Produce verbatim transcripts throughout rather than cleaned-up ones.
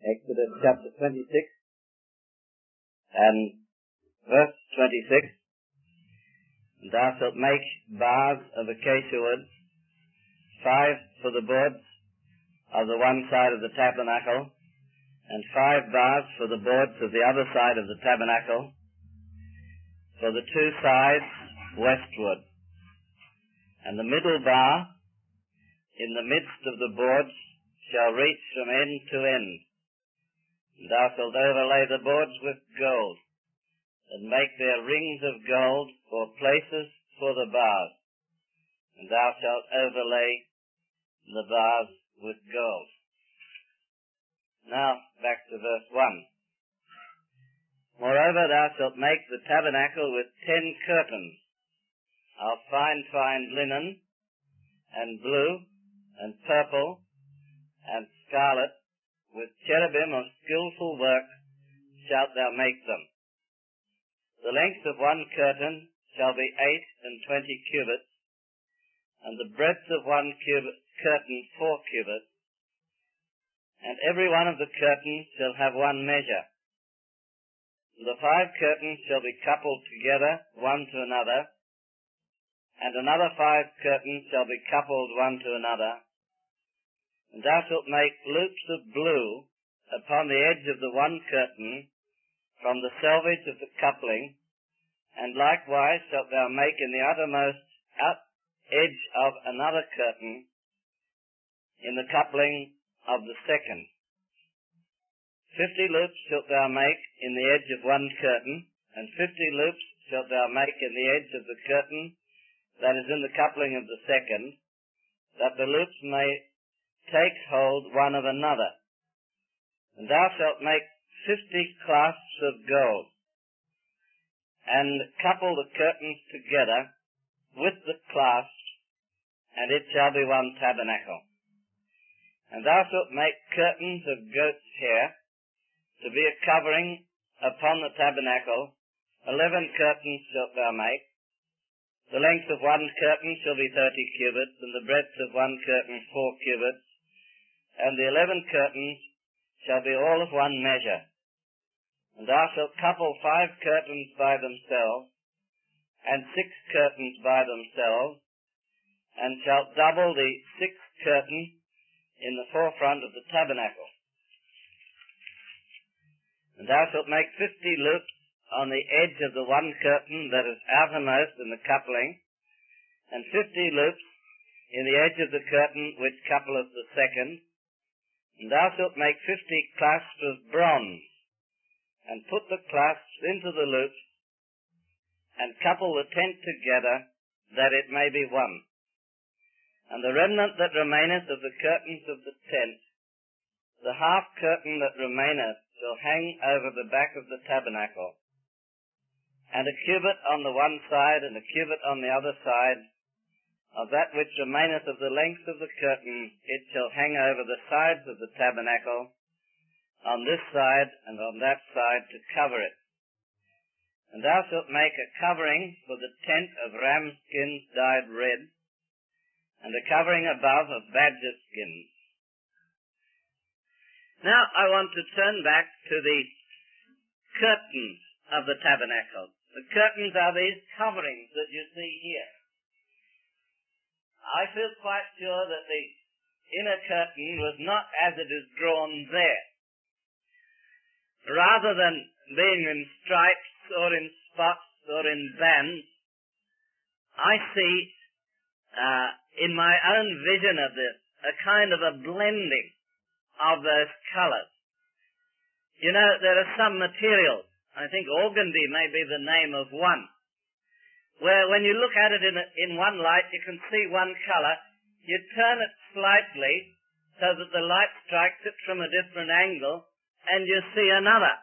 Exodus chapter twenty-six and verse twenty-six. Thou shalt make bars of acacia wood, five for the boards of the one side of the tabernacle, and five bars for the boards of the other side of the tabernacle, for the two sides westward. And the middle bar in the midst of the boards shall reach from end to end. And thou shalt overlay the boards with gold, and make their rings of gold for places for the bars. And thou shalt overlay the bars with gold. Now, back to verse one. Moreover, thou shalt make the tabernacle with ten curtains of fine, fine linen, and blue, and purple, and scarlet, with cherubim of skillful work shalt thou make them. The length of one curtain shall be eight and twenty cubits, and the breadth of one cubit, curtain four cubits, and every one of the curtains shall have one measure. The five curtains shall be coupled together one to another, and another five curtains shall be coupled one to another. And thou shalt make loops of blue upon the edge of the one curtain from the selvage of the coupling, and likewise shalt thou make in the uttermost out edge of another curtain in the coupling of the second. Fifty loops shalt thou make in the edge of one curtain, and fifty loops shalt thou make in the edge of the curtain that is in the coupling of the second, that the loops may take hold one of another. And thou shalt make fifty clasps of gold, and couple the curtains together with the clasps, and it shall be one tabernacle. And thou shalt make curtains of goat's hair to be a covering upon the tabernacle. Eleven curtains shalt thou make. The length of one curtain shall be thirty cubits, and the breadth of one curtain four cubits, and the eleven curtains shall be all of one measure. And thou shalt couple five curtains by themselves, and six curtains by themselves, and shalt double the sixth curtain in the forefront of the tabernacle. And thou shalt make fifty loops on the edge of the one curtain that is outermost in the coupling, and fifty loops in the edge of the curtain which coupleth the second. And thou shalt make fifty clasps of bronze, and put the clasps into the loops, and couple the tent together, that it may be one. And the remnant that remaineth of the curtains of the tent, the half curtain that remaineth, shall hang over the back of the tabernacle. And a cubit on the one side, and a cubit on the other side, of that which remaineth of the length of the curtain, it shall hang over the sides of the tabernacle, on this side and on that side, to cover it. And thou shalt make a covering for the tent of ram skins dyed red, and a covering above of badger skins. Now I want to turn back to the curtains of the tabernacle. The curtains are these coverings that you see here. I feel quite sure that the inner curtain was not as it is drawn there. Rather than being in stripes or in spots or in bands, I see uh, in my own vision of this a kind of a blending of those colors. You know, there are some materials, I think organdy may be the name of one, where when you look at it in, a, in one light, you can see one color. You turn it slightly so that the light strikes it from a different angle, and you see another.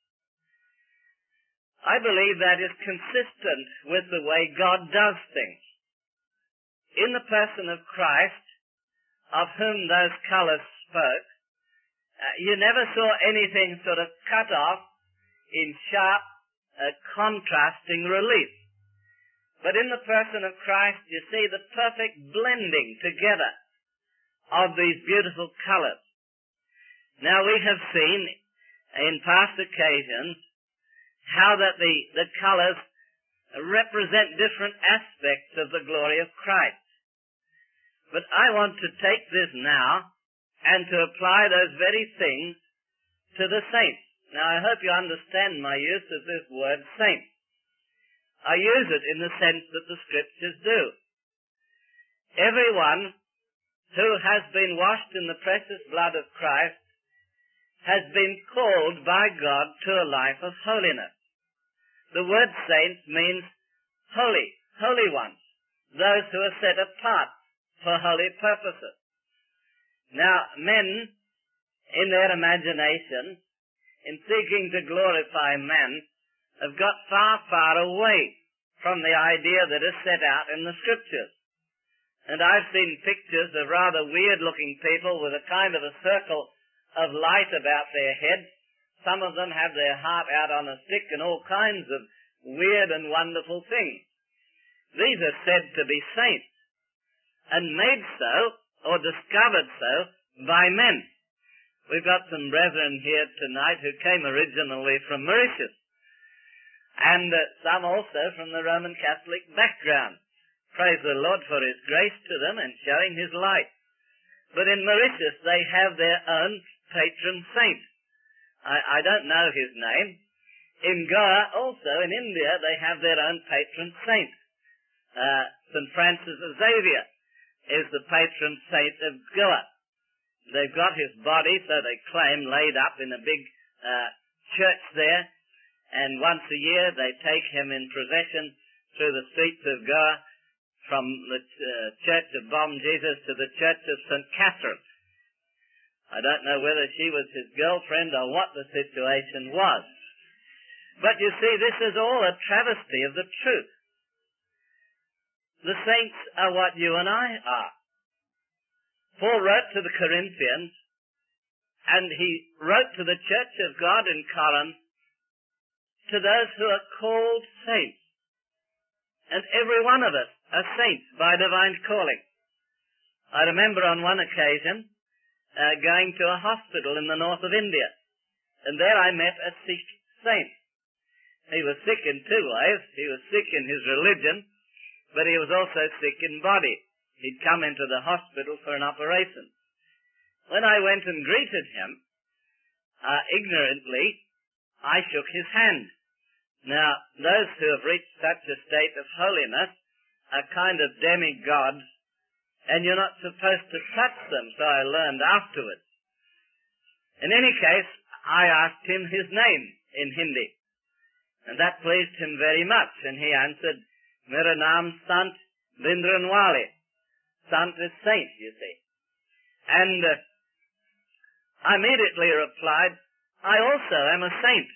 I believe that is consistent with the way God does things. In the person of Christ, of whom those colors spoke, uh, you never saw anything sort of cut off in sharp, uh, contrasting relief. But in the person of Christ, you see the perfect blending together of these beautiful colors. Now we have seen in past occasions how that the, the colours represent different aspects of the glory of Christ. But I want to take this now and to apply those very things to the saints. Now I hope you understand my use of this word saint. I use it in the sense that the Scriptures do. Everyone who has been washed in the precious blood of Christ has been called by God to a life of holiness. The word saints means holy, holy ones, those who are set apart for holy purposes. Now, men, in their imagination, in seeking to glorify man, have got far, far away from the idea that is set out in the Scriptures. And I've seen pictures of rather weird-looking people with a kind of a circle of light about their heads. Some of them have their heart out on a stick and all kinds of weird and wonderful things. These are said to be saints, and made so, or discovered so, by men. We've got some brethren here tonight who came originally from Mauritius, and uh, some also from the Roman Catholic background. Praise the Lord for His grace to them and showing His light. But in Mauritius they have their own patron saint. I, I don't know his name. In Goa also, in India, they have their own patron saint. Uh, Saint Francis of Xavier is the patron saint of Goa. They've got his body, so they claim, laid up in a big uh, church there, and once a year they take him in procession through the streets of Goa from the uh, church of Bom Jesus to the church of Saint Catherine. I don't know whether she was his girlfriend or what the situation was. But you see, this is all a travesty of the truth. The saints are what you and I are. Paul wrote to the Corinthians, and he wrote to the church of God in Corinth, to those who are called saints. And every one of us are saints by divine calling. I remember on one occasion uh, going to a hospital in the north of India, and there I met a Sikh saint. He was sick in two ways. He was sick in his religion, but he was also sick in body. He'd come into the hospital for an operation. When I went and greeted him, uh, ignorantly, I shook his hand. Now, those who have reached such a state of holiness are kind of demigods, and you're not supposed to touch them, so I learned afterwards. In any case, I asked him his name in Hindi, and that pleased him very much, and he answered, Mera naam Sant Bindranwale. Sant is saint, you see. And uh, I immediately replied, I also am a saint,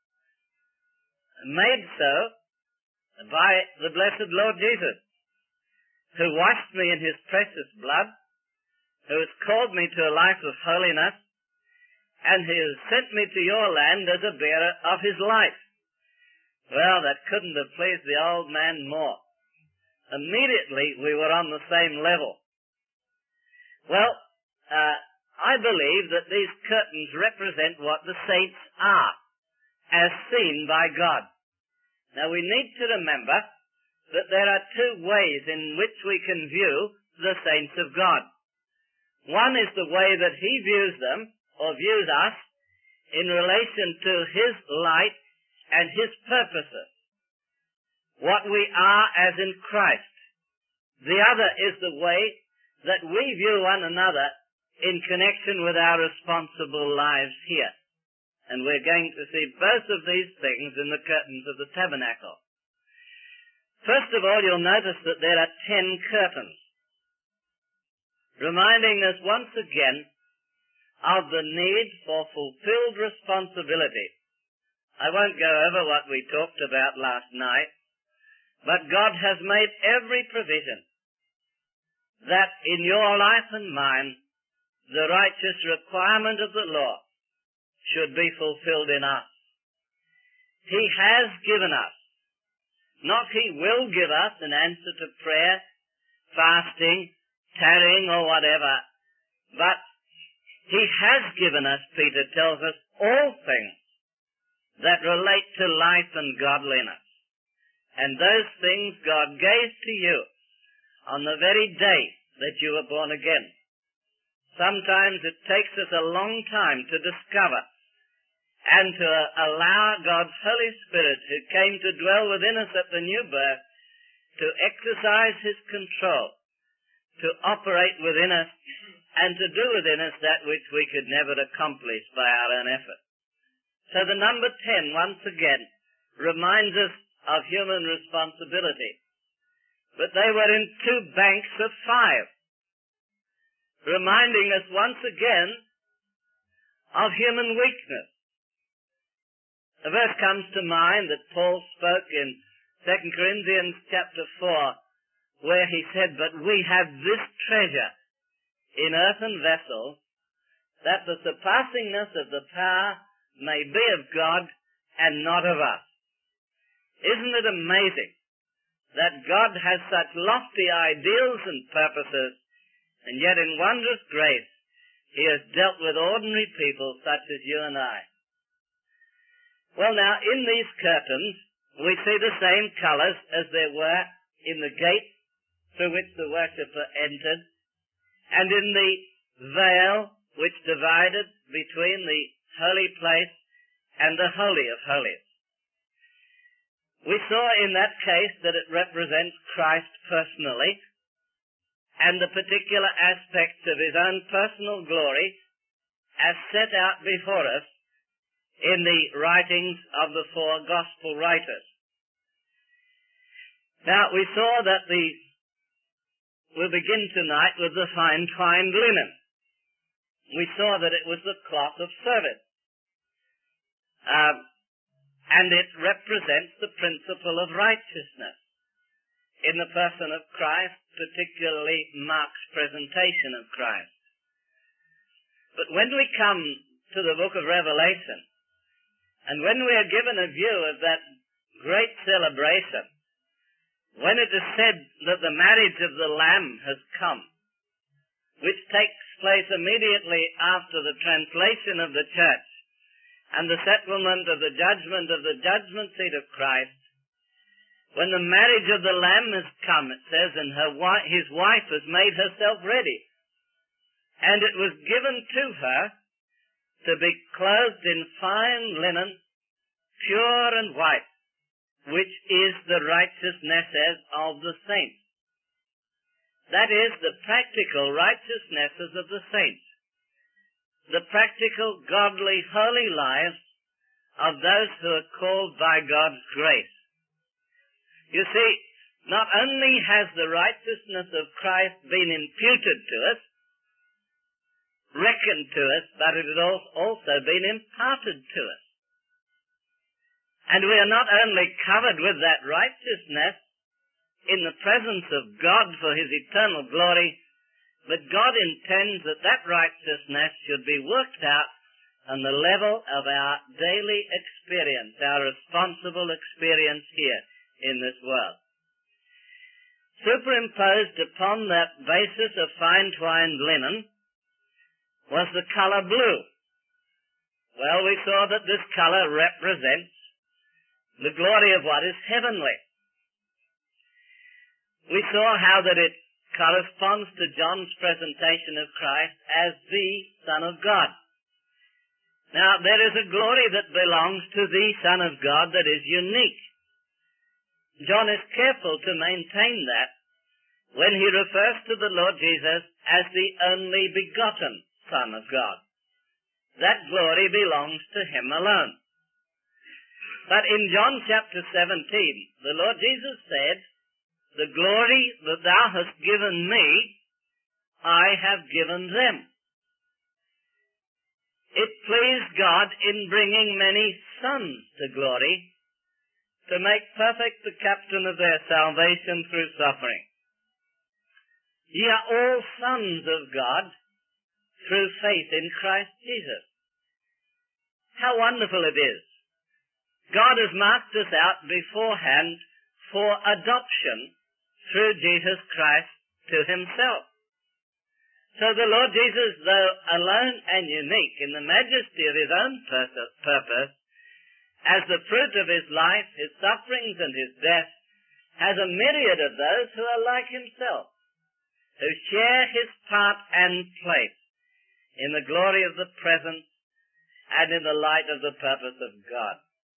made so by the blessed Lord Jesus, who washed me in His precious blood, who has called me to a life of holiness, and who has sent me to your land as a bearer of His life. Well, that couldn't have pleased the old man more. Immediately we were on the same level. Well, uh, I believe that these curtains represent what the saints are, as seen by God. Now we need to remember that there are two ways in which we can view the saints of God. One is the way that He views them, or views us, in relation to His light and His purposes. What we are as in Christ. The other is the way that we view one another in connection with our responsible lives here. And we're going to see both of these things in the curtains of the tabernacle. First of all, you'll notice that there are ten curtains, reminding us once again of the need for fulfilled responsibility. I won't go over what we talked about last night, but God has made every provision that in your life and mine, the righteous requirement of the law should be fulfilled in us. He has given us, not He will give us an answer to prayer, fasting, tarrying or whatever, but He has given us, Peter tells us, all things that relate to life and godliness. And those things God gave to you on the very day that you were born again. Sometimes it takes us a long time to discover and to allow God's Holy Spirit, who came to dwell within us at the new birth, to exercise his control, to operate within us, and to do within us that which we could never accomplish by our own effort. So the number ten, once again, reminds us of human responsibility. But they were in two banks of five, reminding us once again of human weakness. A verse comes to mind that Paul spoke in Second Corinthians chapter four, where he said, "But we have this treasure in earthen vessels, that the surpassingness of the power may be of God and not of us." Isn't it amazing that God has such lofty ideals and purposes, and yet in wondrous grace he has dealt with ordinary people such as you and I? Well, now, in these curtains, we see the same colours as there were in the gate through which the worshipper entered, and in the veil which divided between the holy place and the Holy of Holies. We saw in that case that it represents Christ personally, and the particular aspects of his own personal glory as set out before us in the writings of the four gospel writers. Now, we saw that the, we'll begin tonight with the fine twined linen. We saw that it was the cloth of service. Um, and it represents the principle of righteousness in the person of Christ, particularly Mark's presentation of Christ. But when we come to the book of Revelation, and when we are given a view of that great celebration, when it is said that the marriage of the Lamb has come, which takes place immediately after the translation of the church and the settlement of the judgment of the judgment seat of Christ, when the marriage of the Lamb has come, it says, and her wi- his wife has made herself ready, and it was given to her to be clothed in fine linen, pure and white, which is the righteousness of the saints. That is, the practical righteousnesses of the saints, the practical, godly, holy lives of those who are called by God's grace. You see, not only has the righteousness of Christ been imputed to us, reckoned to us, but it has also been imparted to us. And we are not only covered with that righteousness in the presence of God for his eternal glory, but God intends that that righteousness should be worked out on the level of our daily experience, our responsible experience here in this world. Superimposed upon that basis of fine twined linen was the colour blue. Well, we saw that this colour represents the glory of what is heavenly. We saw how that it corresponds to John's presentation of Christ as the Son of God. Now, there is a glory that belongs to the Son of God that is unique. John is careful to maintain that when he refers to the Lord Jesus as the only begotten Son of God. That glory belongs to him alone. But in John chapter seventeen, the Lord Jesus said, "The glory that thou hast given me, I have given them." It pleased God in bringing many sons to glory, to make perfect the captain of their salvation through suffering. Ye are all sons of God through faith in Christ Jesus. How wonderful it is. God has marked us out beforehand for adoption through Jesus Christ to himself. So the Lord Jesus, though alone and unique in the majesty of his own purpose, as the fruit of his life, his sufferings and his death, has a myriad of those who are like himself, who share his part and place in the glory of the presence and in the light of the purpose of God.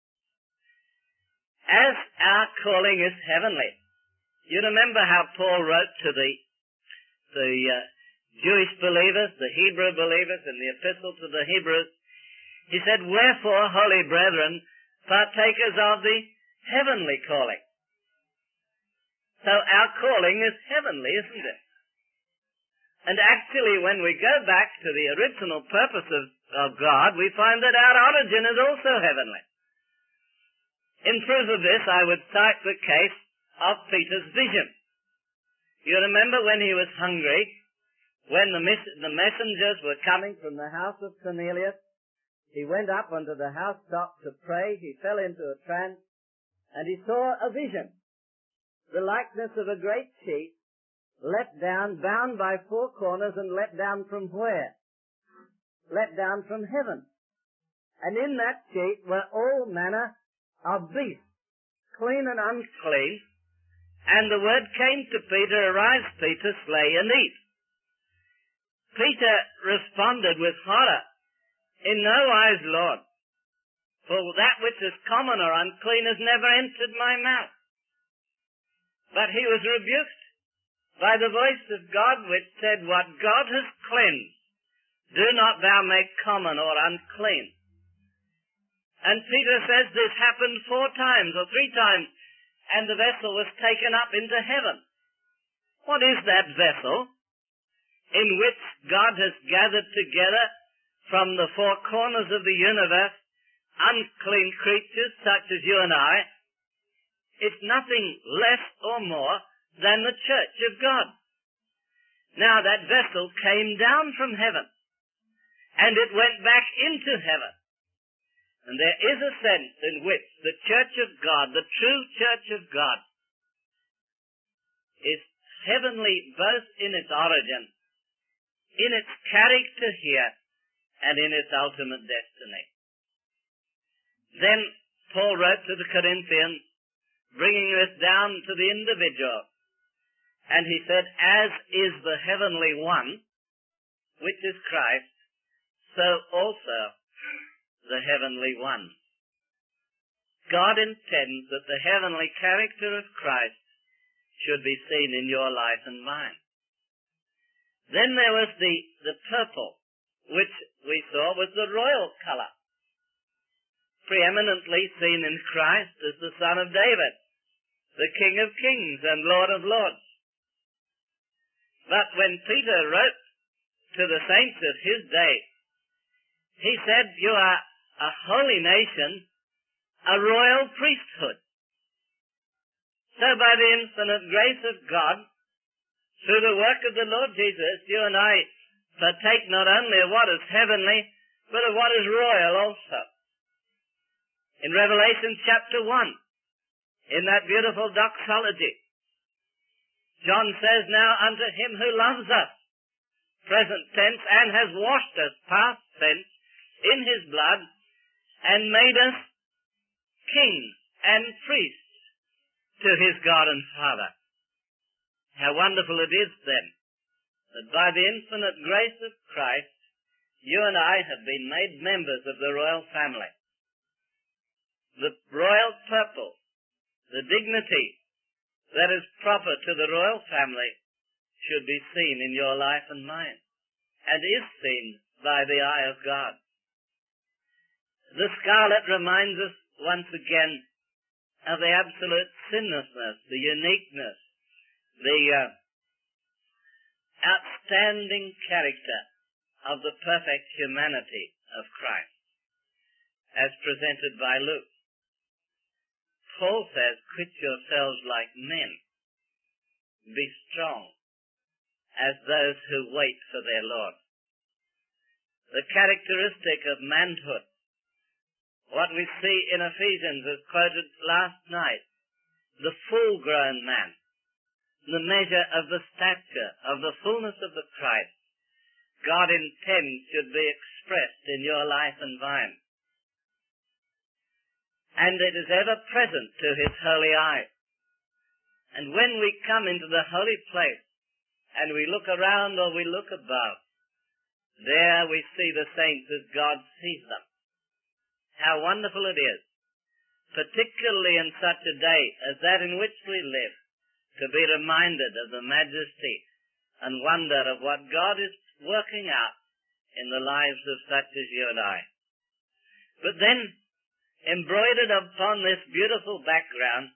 As our calling is heavenly, you remember how Paul wrote to the, the uh, Jewish believers, the Hebrew believers, in the epistle to the Hebrews. He said, "Wherefore, holy brethren, partakers of the heavenly calling." So our calling is heavenly, isn't it? And actually, when we go back to the original purpose of, of God, we find that our origin is also heavenly. In proof of this, I would cite the case of Peter's vision. You remember when he was hungry, when the, mes- the messengers were coming from the house of Cornelius, he went up onto the housetop to pray. He fell into a trance, and he saw a vision, the likeness of a great sheet, let down, bound by four corners, and let down from where? Let down from heaven. And in that sheet were all manner of beasts, clean and unclean. And the word came to Peter, "Arise, Peter, slay and eat." Peter responded with horror, "In no wise, Lord, for that which is common or unclean has never entered my mouth." But he was rebuked by the voice of God, which said, "What God has cleansed, do not thou make common or unclean." And Peter says this happened four times or three times, and the vessel was taken up into heaven. What is that vessel in which God has gathered together from the four corners of the universe unclean creatures such as you and I? It's nothing less or more than the church of God. Now that vessel came down from heaven, and it went back into heaven. And there is a sense in which the church of God, the true church of God, is heavenly both in its origin, in its character here, and in its ultimate destiny. Then Paul wrote to the Corinthians, bringing this down to the individual, and he said, "As is the heavenly one, which is Christ, so also the heavenly one." God intends that the heavenly character of Christ should be seen in your life and mine. Then there was the, the purple, which we saw was the royal color, preeminently seen in Christ as the Son of David, the King of Kings and Lord of Lords. But when Peter wrote to the saints of his day, he said, "You are a holy nation, a royal priesthood." So by the infinite grace of God, through the work of the Lord Jesus, you and I partake not only of what is heavenly, but of what is royal also. In Revelation chapter one, in that beautiful doxology, John says, "Now unto him who loves us," present tense, "and has washed us," past tense, "in his blood, and made us kings and priests to his God and Father." How wonderful it is then that by the infinite grace of Christ, you and I have been made members of the royal family. The royal purple, the dignity that is proper to the royal family, should be seen in your life and mine, and is seen by the eye of God. The scarlet reminds us once again of the absolute sinlessness, the uniqueness, the uh, outstanding character of the perfect humanity of Christ, as presented by Luke. Paul says, "Quit yourselves like men. Be strong as those who wait for their Lord." The characteristic of manhood, what we see in Ephesians as quoted last night, the full-grown man, the measure of the stature of the fullness of the Christ, God intends should be expressed in your life and mine. And it is ever present to his holy eye. And when we come into the holy place, and we look around or we look above, there we see the saints as God sees them. How wonderful it is, particularly in such a day as that in which we live, to be reminded of the majesty and wonder of what God is working out in the lives of such as you and I. But then, embroidered upon this beautiful background,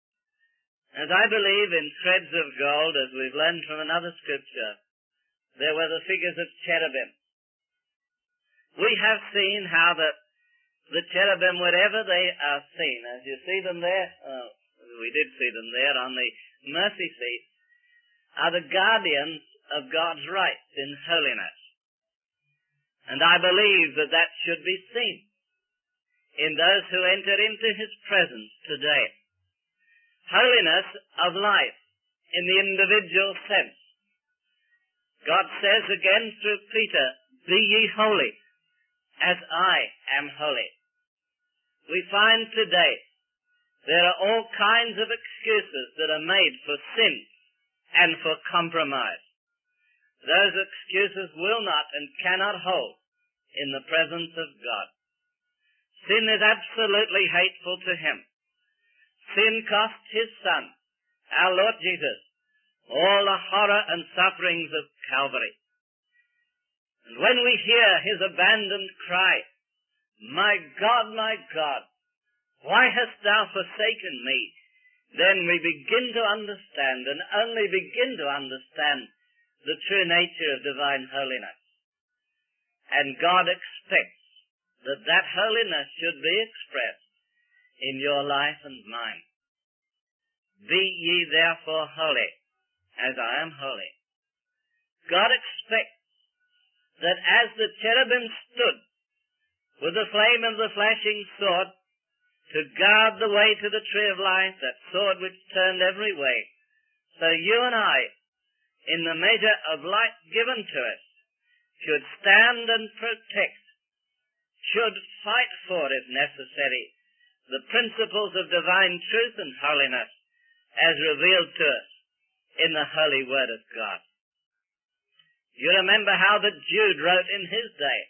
as I believe in threads of gold, as we've learned from another scripture, there were the figures of cherubim. We have seen how that the cherubim, wherever they are seen, as you see them there, uh, we did see them there on the mercy seat, are the guardians of God's rights in holiness. And I believe that that should be seen in those who enter into his presence today. Holiness of life in the individual sense. God says again through Peter, "Be ye holy, as I am holy." We find today there are all kinds of excuses that are made for sin and for compromise. Those excuses will not and cannot hold in the presence of God. Sin is absolutely hateful to him. Sin cost his Son, our Lord Jesus, all the horror and sufferings of Calvary. And when we hear his abandoned cry, "My God, my God, why hast thou forsaken me?" then we begin to understand, and only begin to understand, the true nature of divine holiness. And God expects that that holiness should be expressed in your life and mine. "Be ye therefore holy, as I am holy." God expects that as the cherubim stood with the flame of the flashing sword to guard the way to the tree of life, that sword which turned every way, so you and I, in the measure of light given to us, should stand and protect, should fight for, if necessary, the principles of divine truth and holiness as revealed to us in the holy word of God. You remember how that Jude wrote in his day,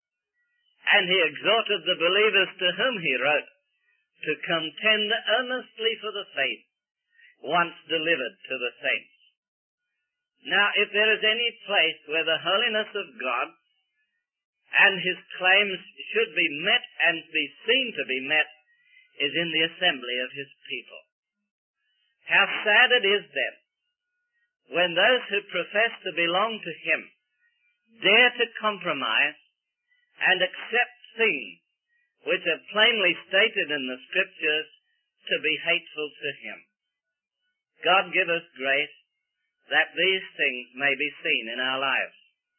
and he exhorted the believers to whom he wrote to contend earnestly for the faith once delivered to the saints. Now, if there is any place where the holiness of God and his claims should be met and be seen to be met, is in the assembly of his people. How sad it is then when those who profess to belong to him dare to compromise and accept things which are plainly stated in the scriptures to be hateful to him. God give us grace that these things may be seen in our lives.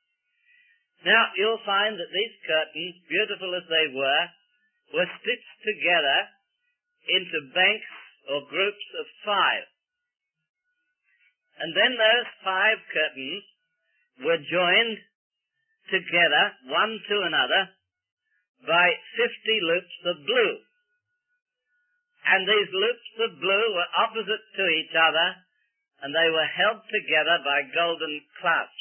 Now, you'll find that these curtains, beautiful as they were, were stitched together into banks or groups of five. And then those five curtains were joined together, one to another, by fifty loops of blue. And these loops of blue were opposite to each other, and they were held together by golden clasps.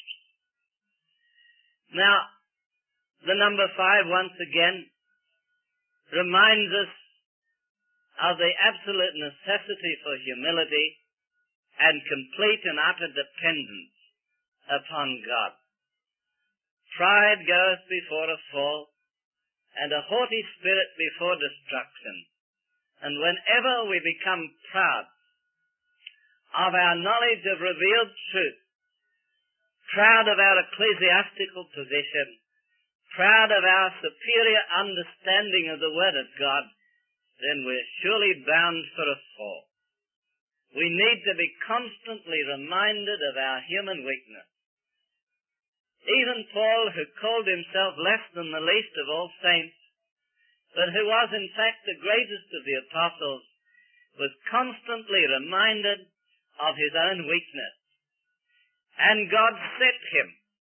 Now, the number five, once again, reminds us of the absolute necessity for humility and complete and utter dependence upon God. Pride goeth before a fall, and a haughty spirit before destruction. And whenever we become proud of our knowledge of revealed truth, proud of our ecclesiastical position, proud of our superior understanding of the Word of God, then we're surely bound for a fall. We need to be constantly reminded of our human weakness. Even Paul, who called himself less than the least of all saints, but who was in fact the greatest of the apostles, was constantly reminded of his own weakness. And God sent him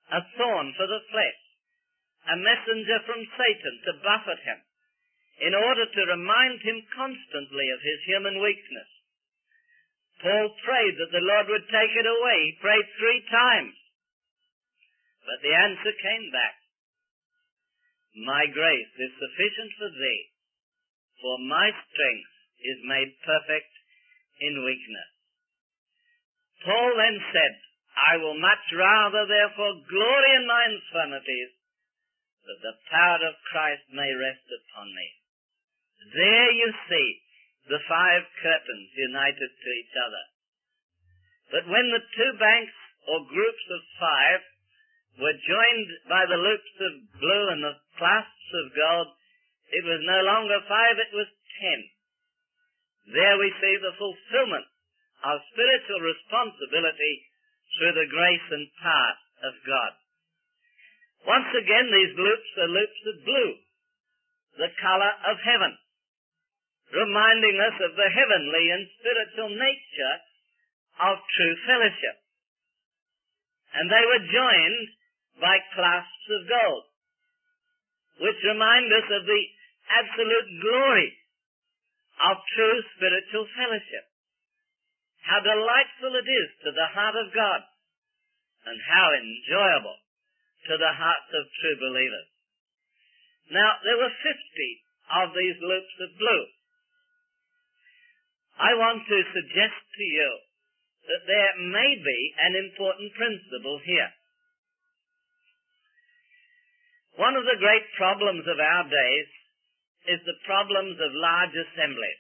a thorn for the flesh, a messenger from Satan to buffet him, in order to remind him constantly of his human weakness. Paul prayed that the Lord would take it away. He prayed three times. But the answer came back. My grace is sufficient for thee, for my strength is made perfect in weakness. Paul then said, I will much rather therefore glory in my infirmities, that the power of Christ may rest upon me. There you see the five curtains united to each other. But when the two banks or groups of five were joined by the loops of blue and the clasps of gold, it was no longer five, it was ten. There we see the fulfillment of spiritual responsibility through the grace and power of God. Once again, these loops are loops of blue, the color of heaven, reminding us of the heavenly and spiritual nature of true fellowship. And they were joined by clasps of gold, which remind us of the absolute glory of true spiritual fellowship. How delightful it is to the heart of God, and how enjoyable to the hearts of true believers. Now, there were fifty of these loops of blue. I want to suggest to you that there may be an important principle here. One of the great problems of our days is the problems of large assemblies.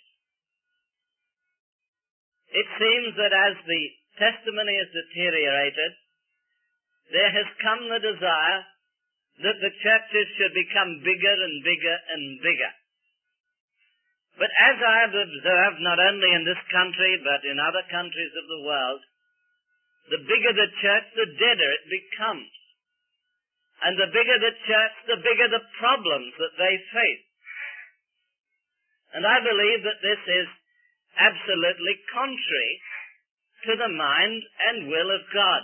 It seems that as the testimony has deteriorated, there has come the desire that the churches should become bigger and bigger and bigger. But as I have observed, not only in this country, but in other countries of the world, the bigger the church, the deader it becomes. And the bigger the church, the bigger the problems that they face. And I believe that this is absolutely contrary to the mind and will of God.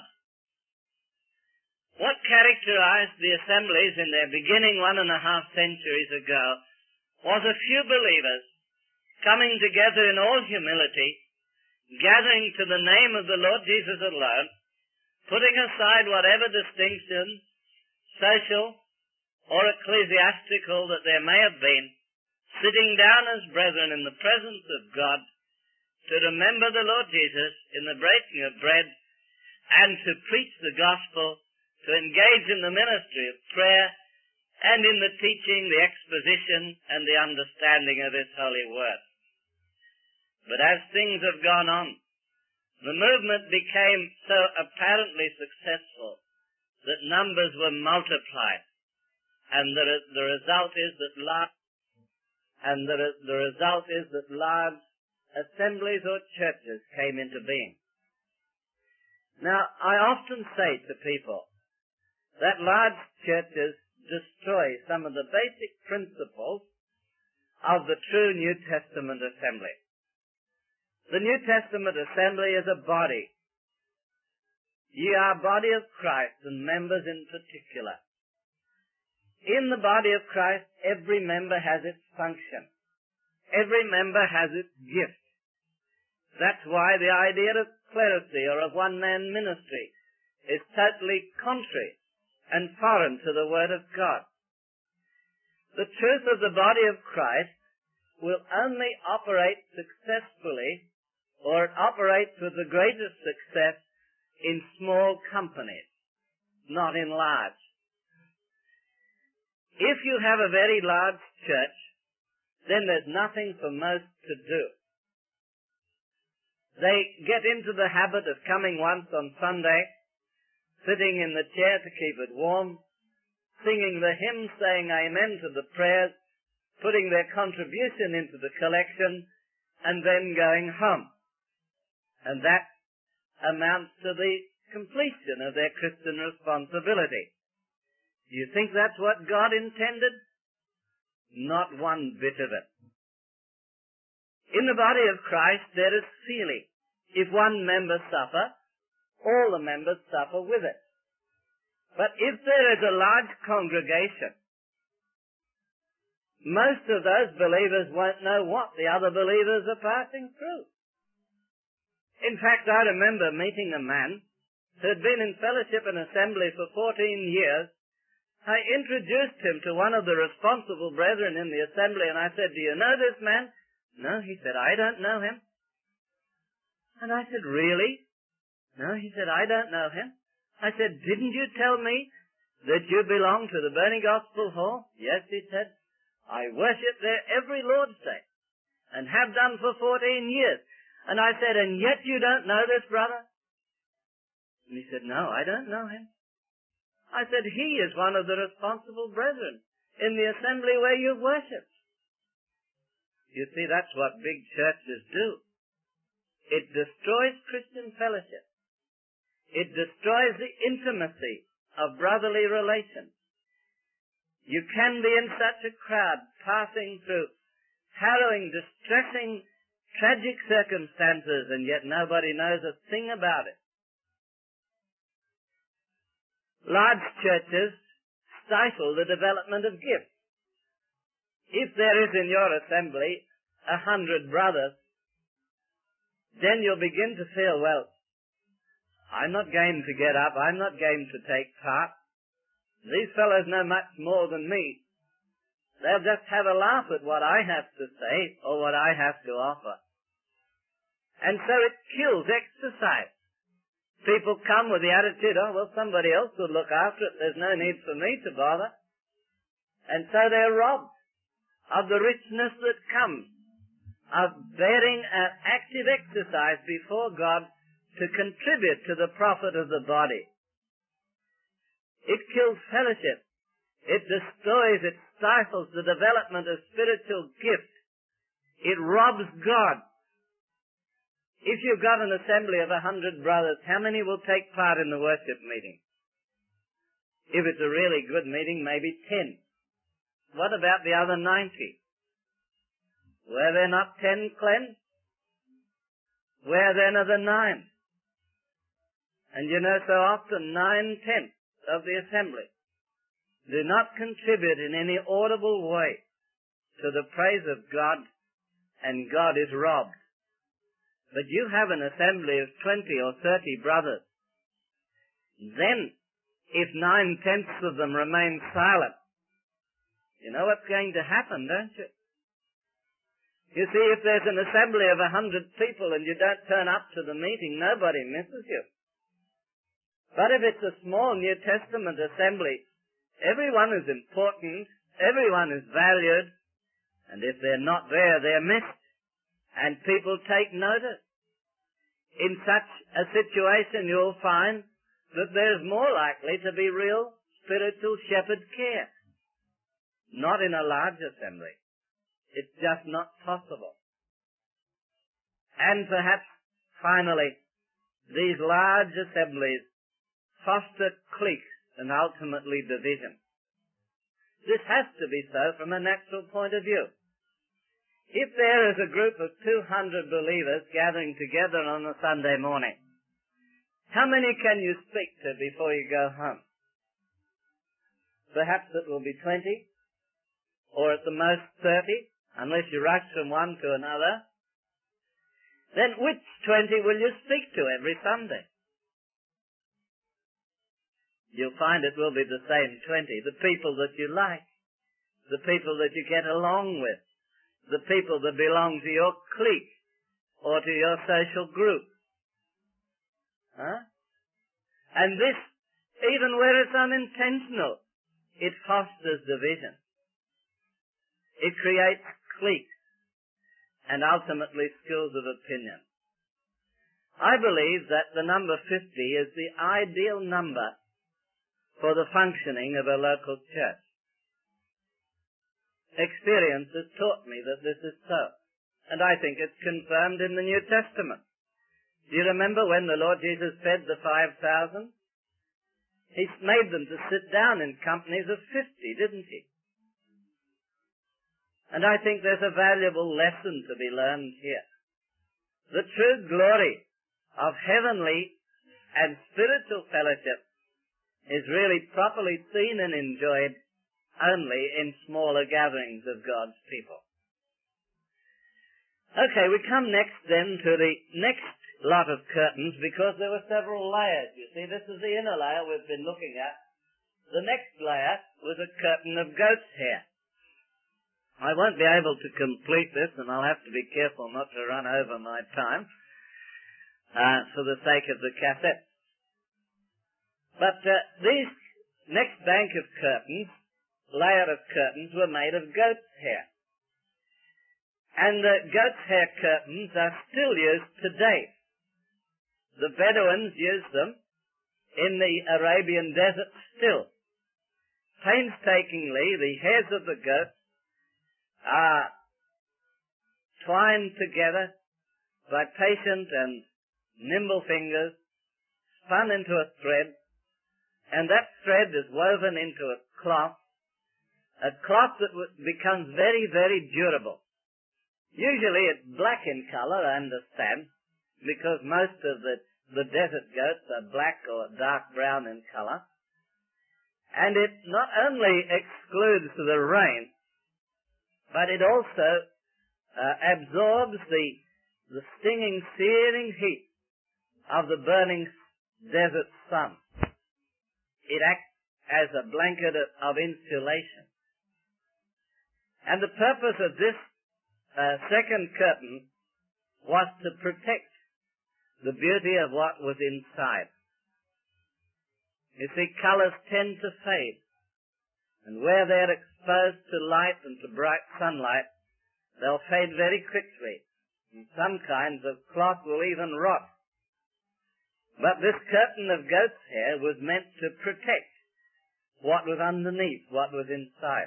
What characterized the assemblies in their beginning one and a half centuries ago was a few believers coming together in all humility, gathering to the name of the Lord Jesus alone, putting aside whatever distinctions, social or ecclesiastical, that there may have been, sitting down as brethren in the presence of God to remember the Lord Jesus in the breaking of bread and to preach the gospel, to engage in the ministry of prayer and in the teaching, the exposition and the understanding of His holy word. But as things have gone on, the movement became so apparently successful that numbers were multiplied, and the, the result is that large, and the, the result is that large assemblies or churches came into being. Now, I often say to people that large churches destroy some of the basic principles of the true New Testament assembly. The New Testament assembly is a body. Ye are body of Christ, and members in particular. In the body of Christ, every member has its function. Every member has its gift. That's why the idea of clerisy or of one-man ministry is totally contrary and foreign to the Word of God. The truth of the body of Christ will only operate successfully, or it operates with the greatest success, in small companies, not in large. If you have a very large church, then there's nothing for most to do. They get into the habit of coming once on Sunday, sitting in the chair to keep it warm, singing the hymn, saying amen to the prayers, putting their contribution into the collection, and then going home. And that amounts to the completion of their Christian responsibility. Do you think that's what God intended? Not one bit of it. In the body of Christ there is feeling. If one member suffer, all the members suffer with it. But if there is a large congregation, most of those believers won't know what the other believers are passing through. In fact, I remember meeting a man who had been in fellowship and assembly for fourteen years. I introduced him to one of the responsible brethren in the assembly, and I said, "Do you know this man?" "No," he said, "I don't know him." And I said, "Really?" "No," he said, "I don't know him." I said, "Didn't you tell me that you belong to the Burning Gospel Hall?" "Yes," he said, "I worship there every Lord's Day, and have done for fourteen years. And I said, "And yet you don't know this brother?" And he said, "No, I don't know him." I said, "He is one of the responsible brethren in the assembly where you worship." You see, that's what big churches do. It destroys Christian fellowship. It destroys the intimacy of brotherly relations. You can be in such a crowd passing through harrowing, distressing, tragic circumstances, and yet nobody knows a thing about it. Large churches stifle the development of gifts. If there is in your assembly a hundred brothers, then you'll begin to feel, well, I'm not game to get up, I'm not game to take part. These fellows know much more than me. They'll just have a laugh at what I have to say or what I have to offer. And so it kills exercise. People come with the attitude, "Oh, well, somebody else will look after it. There's no need for me to bother." And so they're robbed of the richness that comes of bearing an active exercise before God to contribute to the profit of the body. It kills fellowship. It destroys, it stifles the development of spiritual gifts. It robs God. If you've got an assembly of a hundred brothers, how many will take part in the worship meeting? If it's a really good meeting, maybe ten. What about the other ninety? Were there not ten cleansed? Where then are the nine? And you know, so often nine-tenths of the assembly do not contribute in any audible way to the praise of God, and God is robbed. But you have an assembly of twenty or thirty brothers. Then, if nine-tenths of them remain silent, you know what's going to happen, don't you? You see, if there's an assembly of a hundred people and you don't turn up to the meeting, nobody misses you. But if it's a small New Testament assembly, everyone is important, everyone is valued, and if they're not there, they're missed. And people take notice. In such a situation, you'll find that there's more likely to be real spiritual shepherd care. Not in a large assembly. It's just not possible. And perhaps, finally, these large assemblies foster cliques and ultimately division. This has to be so from a natural point of view. If there is a group of two hundred believers gathering together on a Sunday morning, how many can you speak to before you go home? Perhaps it will be twenty, or at the most thirty, unless you rush from one to another. Then which twenty will you speak to every Sunday? You'll find it will be the same twenty, the people that you like, the people that you get along with, the people that belong to your clique or to your social group. Huh? And this, even where it's unintentional, it fosters division. It creates cliques and ultimately schools of opinion. I believe that the number fifty is the ideal number for the functioning of a local church. Experience has taught me that this is so, and I think it's confirmed in the New Testament. Do you remember when the Lord Jesus fed the five thousand? He made them to sit down in companies of fifty, didn't he? And I think there's a valuable lesson to be learned here. The true glory of heavenly and spiritual fellowship is really properly seen and enjoyed only in smaller gatherings of God's people. Okay, we come next then to the next lot of curtains, because there were several layers. You see, this is the inner layer we've been looking at. The next layer was a curtain of goat's hair. I won't be able to complete this, and I'll have to be careful not to run over my time uh, for the sake of the cassette. But uh, these next bank of curtains, layer of curtains, were made of goat's hair. And the goat's hair curtains are still used today. The Bedouins use them in the Arabian desert still. Painstakingly, the hairs of the goat are twined together by patient and nimble fingers, spun into a thread, and that thread is woven into a cloth, a cloth that becomes very, very durable. Usually it's black in colour, I understand, because most of the, the desert goats are black or dark brown in colour. And it not only excludes the rain, but it also uh, absorbs the, the stinging, searing heat of the burning desert sun. It acts as a blanket of, of insulation. And the purpose of this uh, second curtain was to protect the beauty of what was inside. You see, colours tend to fade, and where they're exposed to light and to bright sunlight, they'll fade very quickly, and some kinds of cloth will even rot. But this curtain of goat's hair was meant to protect what was underneath, what was inside.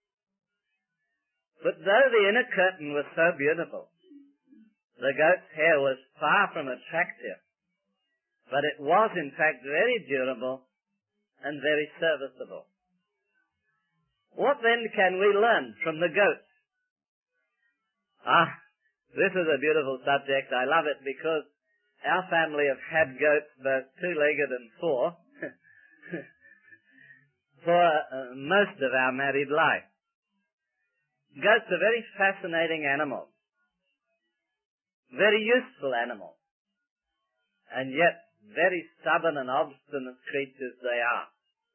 But though the inner curtain was so beautiful, the goat's hair was far from attractive, but it was in fact very durable and very serviceable. What then can we learn from the goats? Ah, this is a beautiful subject. I love it because our family have had goats, both two-legged and four, for uh, most of our married life. Goats are very fascinating animals, very useful animals, and yet very stubborn and obstinate creatures they are.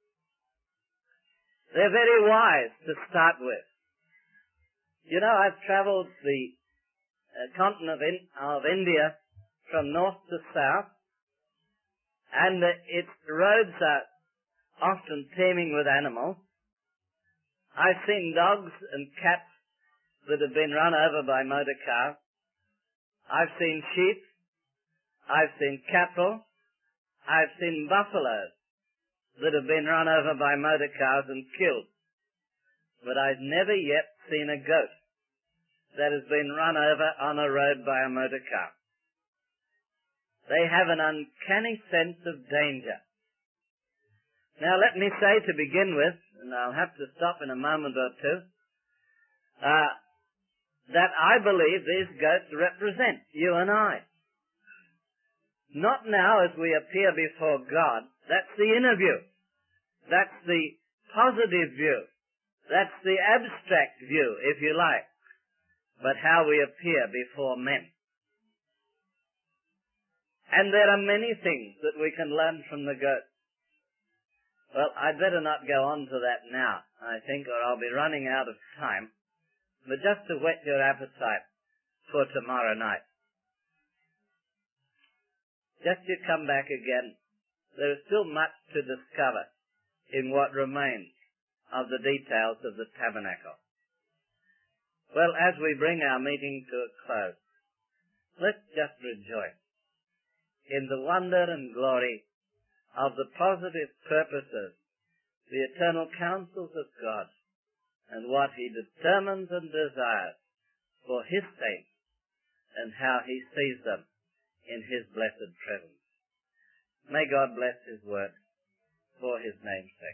They're very wise to start with. You know, I've travelled the uh, continent of, in, of India from north to south, and uh, its roads are often teeming with animals. I've seen dogs and cats that have been run over by motor cars. I've seen sheep. I've seen cattle. I've seen buffaloes that have been run over by motor cars and killed. But I've never yet seen a goat that has been run over on a road by a motor car. They have an uncanny sense of danger. Now let me say to begin with, and I'll have to stop in a moment or two, uh, that I believe these goats represent you and I. Not now as we appear before God. That's the inner view. That's the positive view. That's the abstract view, if you like. But how we appear before men. And there are many things that we can learn from the goat. Well, I'd better not go on to that now, I think, or I'll be running out of time. But just to whet your appetite for tomorrow night. Just to come back again, there is still much to discover in what remains of the details of the tabernacle. Well, as we bring our meeting to a close, let's just rejoice in the wonder and glory of the positive purposes, the eternal counsels of God, and what He determines and desires for His saints, and how He sees them in His blessed presence. May God bless His word for His name's sake.